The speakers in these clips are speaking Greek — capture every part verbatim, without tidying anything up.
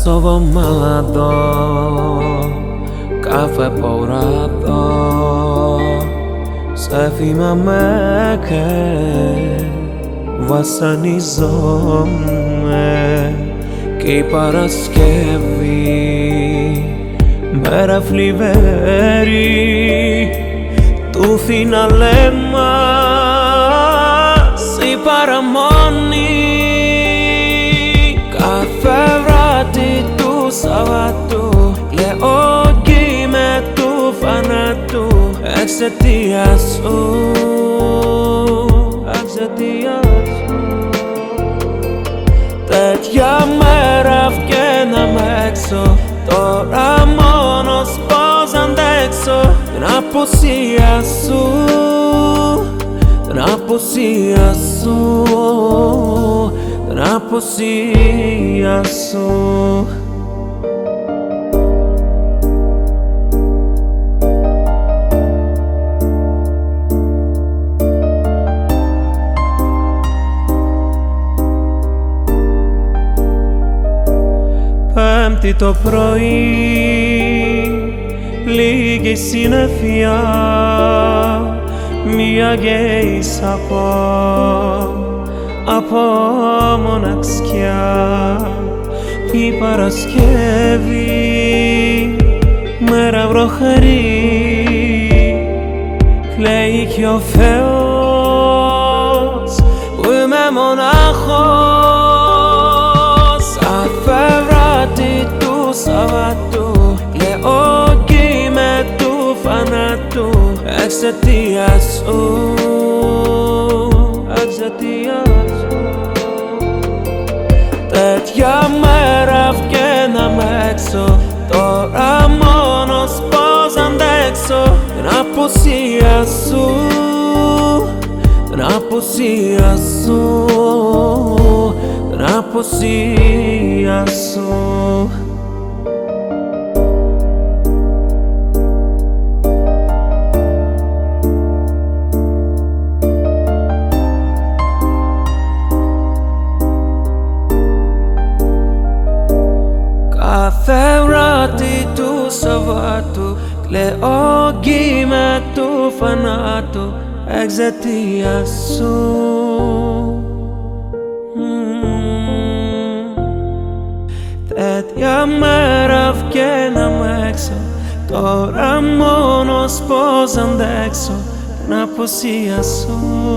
Kosovo malado, kafe pourado, σε θυμάμαι και βασανιζόμαι κι η Παρασκευή μέρα φλιβερή του φιναλέ μας η παραμονή κάθε βράδυ του Σαββάτου κλαίω κι με του φανάτου εξαιτίας σου, εξαιτίας σου. Τέτοια μέρα βγαίναμε έξω, τώρα μόνος πώς αντέξω την απουσία σου, την απουσία σου, την απουσία σου. Πέμπτη το πρωί, λίγη συννεφιά, μία γέισα από, από μοναξιά. Η Παρασκευή, μέρα βροχερή, κλαίει κι ο Θεός που είμαι μονάχος. Αφευράδυ του Σαββάτου κλαίω κι με του φανάτου εξαιτίας σου, εξαιτίας σου. Τέτοια μέρα βγαίναμε έξω, τώρα μόνος πώς αντέξω την απουσία σου, την απουσία σου, την απουσία σου. Κάθε βράδυ του Σαββάτου κλαίω κι με του φανάτου εξαιτίας σου. Mm. Τέτοια μέρα βγαίναμε έξω, τώρα μόνος πώς αντέξω την απουσία σου,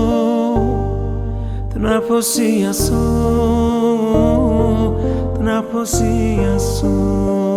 την απουσία σου, την απουσία σου.